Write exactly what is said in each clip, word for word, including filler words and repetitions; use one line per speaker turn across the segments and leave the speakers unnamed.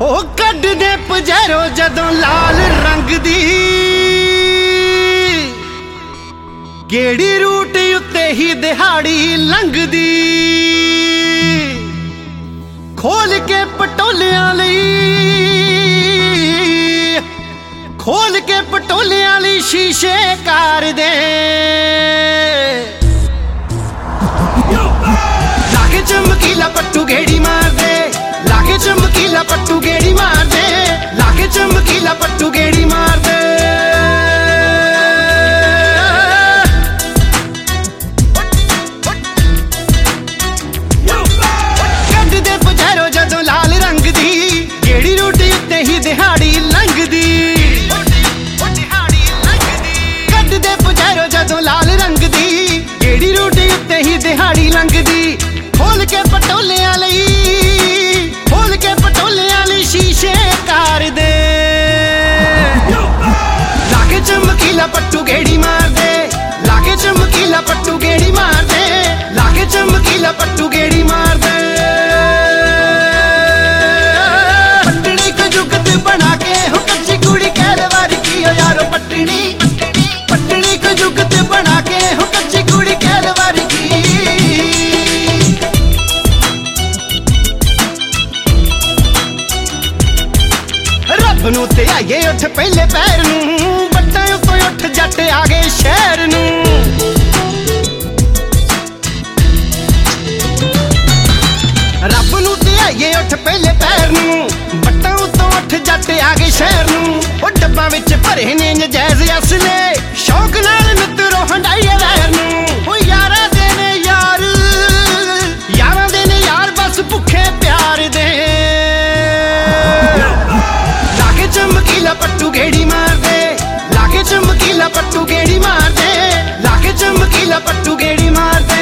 ਉਹ ਕੱਢਦੇ ਪਜੈਰੋ ਜਦੋਂ ਲਾਲ ਰੰਗ ਦੀ ਗੇੜੀ ਰੂਟ ਉੱਤੇ ਹੀ ਦਿਹਾੜੀ ਲੰਘਦੀ ਖੋਲ ਕੇ ਪਟੋਲਿਆਂ ਲਈ ਖੋਲ ਕੇ ਪਟੋਲਿਆਂ ਲਈ ਸ਼ੀਸ਼ੇ ਕਾਰ ਦੇ ਲਾਗੇ ਚਮਕੀਲਾ ਪੱਟੂ ਗੇੜੀ ਮਾਰਦੇ ਲਾਗੇ ਚਮਕੀਲਾ ਪੱਟੂ ਗੇੜੀ ਮਾਰਦੇ ਲਾਗੇ ਚਮਕੀਲਾ ਪੱਟੂ ਗੇੜੀ ਮਾਰਦੇ ਕੱਢਦੇ ਪਜੈਰੋ ਜਦੋਂ ਲਾਲ ਰੰਗ ਦੀ ਗੇੜੀ ਰੂਟ ਉੱਤੇ ਹੀ ਦਿਹਾੜੀ ਲੰਘਦੀ ਕੱਢਦੇ ਪਜੈਰੋ ਜਦੋਂ ਲਾਲ ਰੰਗ ਦੀ ਗੇੜੀ ਰੂਟ ਉੱਤੇ ਹੀ ਦਿਹਾੜੀ ਲੰਘਦੀ ਖੋਲ ਕੇ ਪਟੋਲਿਆਂ ਲਈ ਖੋਲ ਕੇ ਪਟੋਲਿਆਂ ਲਈ ਸ਼ੀਸ਼ੇ ਕਾਰ ਦੇ ਲਾਗੇ ਚਮਕੀਲਾ ਪੱਟੂ ਗੇੜੀ ਮਾਰਦੇ ਲਾਗੇ ਚਮਕੀਲਾ ਪੱਟੂ ਗੇੜੀ ਮਾਰਦੇ ਲਾਗੇ ਚਮਕੀਲਾ ਪੱਟੂ ਗੇੜੀ ਮਾਰਦੇ ਪੱਟਣੀ ਕੋ ਜੁਗਤ ਬਣਾ ਕੇ ਹੋ ਕੱਚੀ ਕੁੜੀ ਕਹਿ ਵਾਰ ਕੀ ਹੋ ਯਾਰੋ ਪੱਟਣੀ ਪੱਟਣੀ ਕੋ ਜੁਗਤ ਬਣਾ ਕੇ ਹੋ ਕੱਚੀ ਕੁੜੀ ਕਹਿ ਵਾਰ ਕੀ ਰੱਬ ਨੂੰ ਤੇ ਆਈਏ ਉੱਠ ਪਹਿਲੇ ਪੈਰ ਨੂੰ ਵੱਟਾਂ ਉੱਤੋਂ ਉੱਠ ਜੱਟ ਆ ਗਏ ਸ਼ਹਿਰ ਨੂੰ ਰੱਬ ਨੂੰ ਤੇ ਆਈਏ ਉੱਠ ਪਹਿਲੇ ਪੈਰ ਨੂੰ ਵੱਟਾਂ ਉੱਤੋਂ ਉੱਠ ਜੱਟ ਆ ਗਏ ਸ਼ਹਿਰ ਨੂੰ ਉਹ ਡੱਬਾਂ ਵਿੱਚ ਭਰੇ ਨੇ ਨਜਾਇਜ਼ ਅਸਲੇ ਸ਼ੌਕ ਨਾਲ ਮਿੱਤਰੋ ਹੰਡਾਈਏ ਵੈਰ ਨੂੰ ਉਹ ਯਾਰਾਂ ਦੇ ਨੇ ਯਾਰ ਯਾਰਾਂ ਦੇ ਨੇ ਯਾਰ ਬਸ ਭੁੱਖੇ ਪਿਆਰ ਦੇ ਲਾਗੇ ਚਮਕੀਲਾ ਪੱਟੂ ਗੇੜੀ ਮਾਰਦੇ ਲਾਗੇ ਚਮਕੀਲਾ ਪੱਟੂ ਗੇੜੀ ਮਾਰਦੇ ਲਾਗੇ ਚਮਕੀਲਾ ਪੱਟੂ ਗੇੜੀ ਮਾਰਦੇ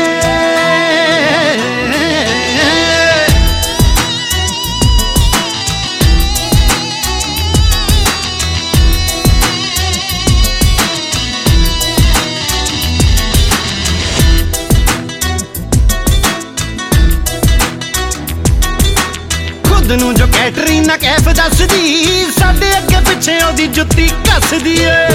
ਨੂੰ ਜੋ ਕੈਟਰੀਨਾ ਕੈਫ ਦੱਸਦੀ ਸਾਡੇ ਅੱਗੇ ਪਿੱਛੇ ਉਹਦੀ ਜੁੱਤੀ ਕੱਸਦੀ ਏ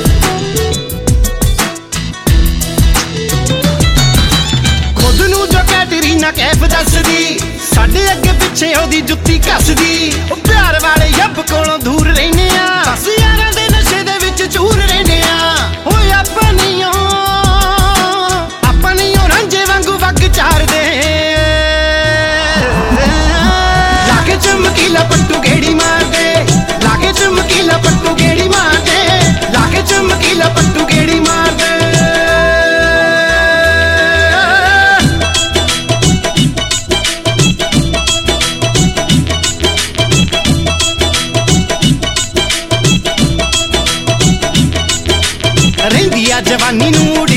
ਖੁਦ ਨੂੰ ਜੋ ਕੈਟਰੀਨਾ ਕੈਫ ਦੱਸਦੀ ਸਾਡੇ ਅੱਗੇ ਪਿੱਛੇ ਉਹਦੀ ਜੁੱਤੀ ਕੱਸਦੀ ਉਹ ਪਿਆਰ ਵਾਲੇ ਯੱਬ ਕੋਲੋਂ ਦੂਰ ਰਹਿੰਦੇ ਆ ਬਸ ਯਾਰਾਂ ਦੇ ਨਸ਼ੇ ਦੇ ਵਿੱਚ ਚੂਰ ਰਹਿੰਦੇ ਆ ਓਏ ਆਪਾਂ ਨਹੀਂ ਓ ਆਪਾਂ ਨਹੀਂ ਓ ਰਾਂਝੇ ਵਾਂਗੂ ਵਗ ਚਾਰਦੇ ਲਾਗੇ ਚਮਕੀਲਾ ਪੱਟੂ ਗੇੜੀ ਮਾਰਦੇ ਲਾਗੇ ਚਮਕੀਲਾ ਪੱਟੂ ਗੇੜੀ ਮਾਰਦੇ ਲਾਗੇ ਚਮਕੀਲਾ ਪੱਟੂ ਗੇੜੀ ਮਾਰਦੇ ਰਹਿੰਦੀ ਆ ਜਵਾਨੀ ਨੂੰ